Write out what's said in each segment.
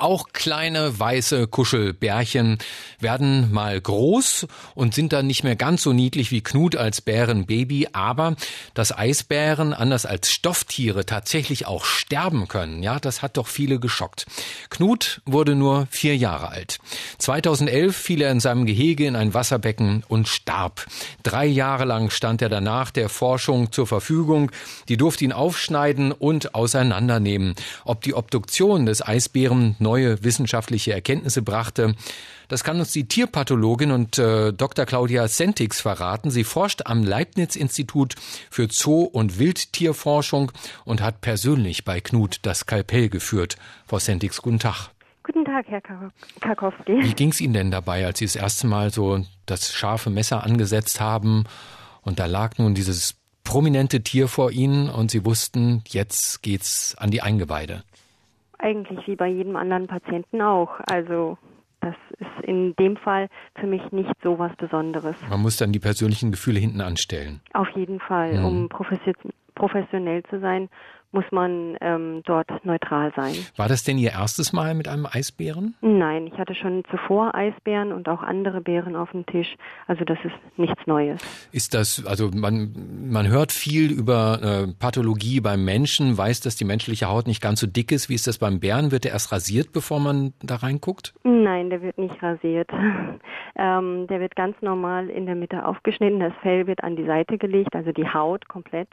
Auch kleine weiße Kuschelbärchen werden mal groß und sind dann nicht mehr ganz so niedlich wie Knut als Bärenbaby. Aber dass Eisbären, anders als Stofftiere, tatsächlich auch sterben können, ja, das hat doch viele geschockt. Knut wurde nur 4 Jahre alt. 2011 fiel er in seinem Gehege in ein Wasserbecken und starb. 3 Jahre lang stand er danach der Forschung zur Verfügung. Die durfte ihn aufschneiden und auseinandernehmen. Ob die Obduktion des Eisbären neue wissenschaftliche Erkenntnisse brachte, das kann uns die Tierpathologin und Dr. Claudia Sentix verraten. Sie forscht am Leibniz-Institut für Zoo- und Wildtierforschung und hat persönlich bei Knut das Skalpell geführt. Frau Sentix, guten Tag. Guten Tag, Herr Karkowski. Wie ging es Ihnen denn dabei, als Sie das erste Mal so das scharfe Messer angesetzt haben und da lag nun dieses prominente Tier vor Ihnen und Sie wussten, jetzt geht's an die Eingeweide? Eigentlich wie bei jedem anderen Patienten auch. Also das ist in dem Fall für mich nicht so was Besonderes. Man muss dann die persönlichen Gefühle hinten anstellen. Auf jeden Fall. Um professionell zu sein, muss man dort neutral sein. War das denn Ihr erstes Mal mit einem Eisbären? Nein, ich hatte schon zuvor Eisbären und auch andere Bären auf dem Tisch. Also das ist nichts Neues. Ist das, also man hört viel über Pathologie beim Menschen, weiß, dass die menschliche Haut nicht ganz so dick ist. Wie ist das beim Bären? Wird der erst rasiert, bevor man da reinguckt? Nein, der wird nicht rasiert. Der wird ganz normal in der Mitte aufgeschnitten. Das Fell wird an die Seite gelegt, also die Haut komplett.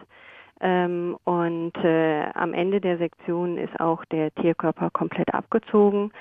Und am Ende der Sektion ist auch der Tierkörper komplett abgezogen.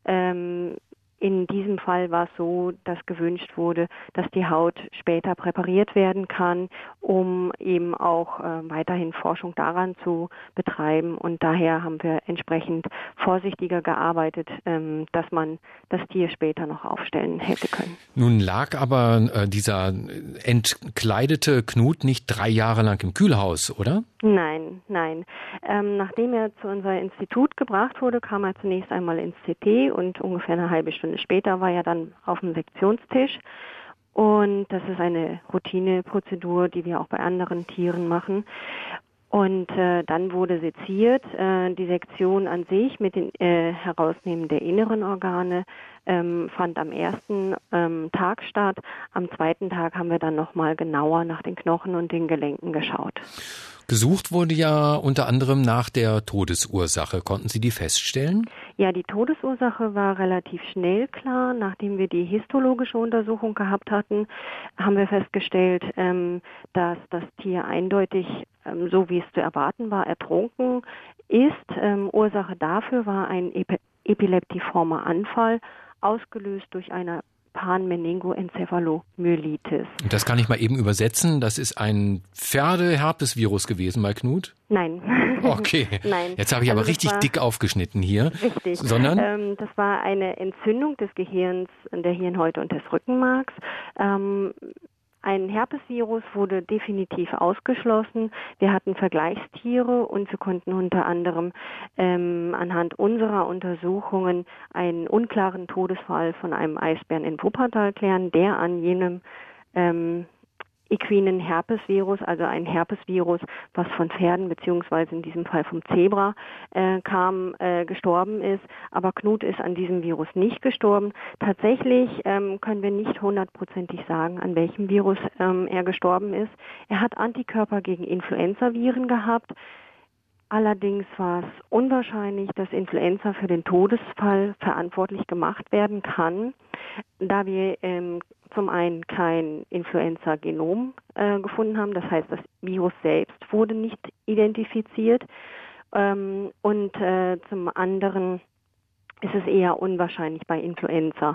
In diesem Fall war es so, dass gewünscht wurde, dass die Haut später präpariert werden kann, um eben auch weiterhin Forschung daran zu betreiben. Und daher haben wir entsprechend vorsichtiger gearbeitet, dass man das Tier später noch aufstellen hätte können. Nun lag aber dieser entkleidete Knut nicht 3 Jahre lang im Kühlhaus, oder? Nein. Nachdem er zu unser Institut gebracht wurde, kam er zunächst einmal ins CT und ungefähr eine halbe Stunde später war er dann auf dem Sektionstisch. Und das ist eine Routineprozedur, die wir auch bei anderen Tieren machen. Und dann wurde seziert. Die Sektion an sich mit dem Herausnehmen der inneren Organe fand am ersten Tag statt. Am zweiten Tag haben wir dann nochmal genauer nach den Knochen und den Gelenken geschaut. Gesucht wurde ja unter anderem nach der Todesursache. Konnten Sie die feststellen? Ja, die Todesursache war relativ schnell klar. Nachdem wir die histologische Untersuchung gehabt hatten, haben wir festgestellt, dass das Tier eindeutig, so wie es zu erwarten war, ertrunken ist. Ursache dafür war ein epileptiformer Anfall, ausgelöst durch eine Panmeningoencephalomyelitis. Und das kann ich mal eben übersetzen. Das ist ein Pferdeherpesvirus gewesen bei Knut? Nein. Okay. Nein. Jetzt habe ich aber richtig dick aufgeschnitten hier. Richtig. Sondern? Das war eine Entzündung des Gehirns, der Hirnhäute und des Rückenmarks. Ein Herpesvirus wurde definitiv ausgeschlossen. Wir hatten Vergleichstiere und wir konnten unter anderem anhand unserer Untersuchungen einen unklaren Todesfall von einem Eisbären in Wuppertal klären, der an jenem equinen Herpesvirus, also ein Herpesvirus, was von Pferden beziehungsweise in diesem Fall vom Zebra gestorben ist. Aber Knut ist an diesem Virus nicht gestorben. Tatsächlich können wir nicht 100%ig sagen, an welchem Virus er gestorben ist. Er hat Antikörper gegen Influenzaviren gehabt. Allerdings war es unwahrscheinlich, dass Influenza für den Todesfall verantwortlich gemacht werden kann, da wir zum einen kein Influenza-Genom gefunden haben. Das heißt, das Virus selbst wurde nicht identifiziert. Und zum anderen ist es eher unwahrscheinlich bei Influenza.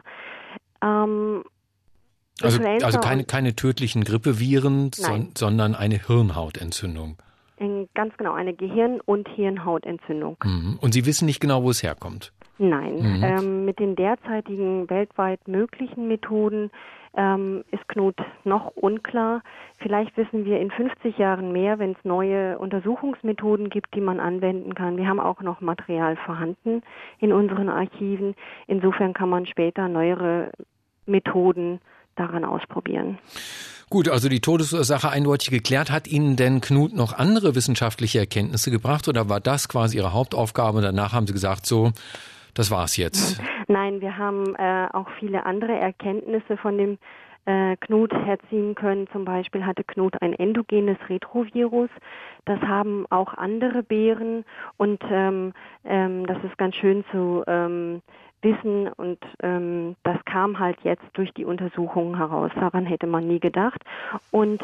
Also keine tödlichen Grippeviren, sondern eine Hirnhautentzündung. Ganz genau, eine Gehirn- und Hirnhautentzündung. Und Sie wissen nicht genau, wo es herkommt? Nein. Mit den derzeitigen weltweit möglichen Methoden ist Knut noch unklar. Vielleicht wissen wir in 50 Jahren mehr, wenn es neue Untersuchungsmethoden gibt, die man anwenden kann. Wir haben auch noch Material vorhanden in unseren Archiven. Insofern kann man später neuere Methoden daran ausprobieren. Gut, also die Todesursache eindeutig geklärt. Hat Ihnen denn Knut noch andere wissenschaftliche Erkenntnisse gebracht oder war das quasi Ihre Hauptaufgabe? Und danach haben Sie gesagt, so, das war's jetzt? Nein, wir haben auch viele andere Erkenntnisse von dem Knut herziehen können. Zum Beispiel hatte Knut ein endogenes Retrovirus. Das haben auch andere Bären und das ist ganz schön zu wissen und das kam halt jetzt durch die Untersuchungen heraus. Daran hätte man nie gedacht. Und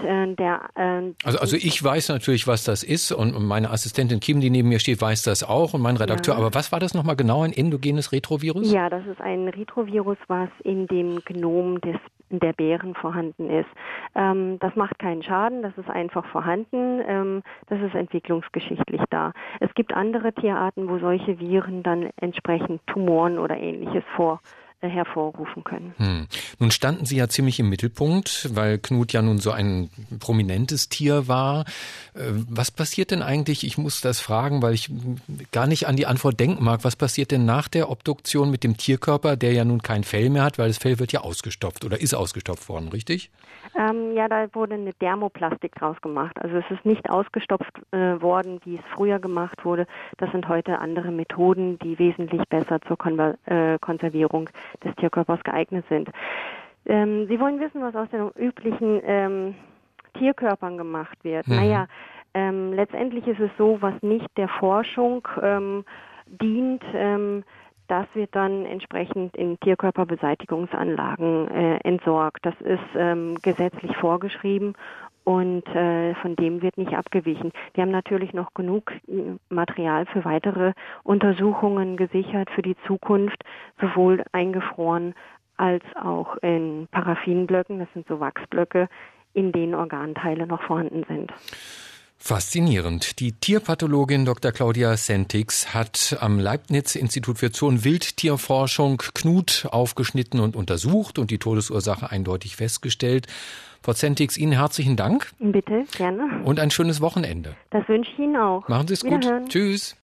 also ich weiß natürlich, was das ist und meine Assistentin Kim, die neben mir steht, weiß das auch und mein Redakteur. Ja. Aber was war das nochmal genau, ein endogenes Retrovirus? Ja, das ist ein Retrovirus, was in dem Genom der Bären vorhanden ist. Das macht keinen Schaden, das ist einfach vorhanden, das ist entwicklungsgeschichtlich da. Es gibt andere Tierarten, wo solche Viren dann entsprechend Tumoren oder Ähnliches hervorrufen können. Nun standen Sie ja ziemlich im Mittelpunkt, weil Knut ja nun so ein prominentes Tier war. Was passiert denn eigentlich, ich muss das fragen, weil ich gar nicht an die Antwort denken mag, was passiert denn nach der Obduktion mit dem Tierkörper, der ja nun kein Fell mehr hat, weil das Fell wird ja ausgestopft oder ist ausgestopft worden, richtig? Ja, da wurde eine Dermoplastik draus gemacht. Also es ist nicht ausgestopft worden, wie es früher gemacht wurde. Das sind heute andere Methoden, die wesentlich besser zur Konservierung des Tierkörpers geeignet sind. Sie wollen wissen, was aus den üblichen Tierkörpern gemacht wird. Naja, letztendlich ist es so, was nicht der Forschung dient, das wird dann entsprechend in Tierkörperbeseitigungsanlagen entsorgt. Das ist gesetzlich vorgeschrieben und von dem wird nicht abgewichen. Wir haben natürlich noch genug Material für weitere Untersuchungen gesichert für die Zukunft, sowohl eingefroren als auch in Paraffinblöcken, das sind so Wachsblöcke, in denen Organteile noch vorhanden sind. Faszinierend. Die Tierpathologin Dr. Claudia Sentix hat am Leibniz-Institut für Zoo- und Wildtierforschung Knut aufgeschnitten und untersucht und die Todesursache eindeutig festgestellt. Frau Sentix, Ihnen herzlichen Dank. Bitte, gerne. Und ein schönes Wochenende. Das wünsche ich Ihnen auch. Machen Sie es gut. Tschüss.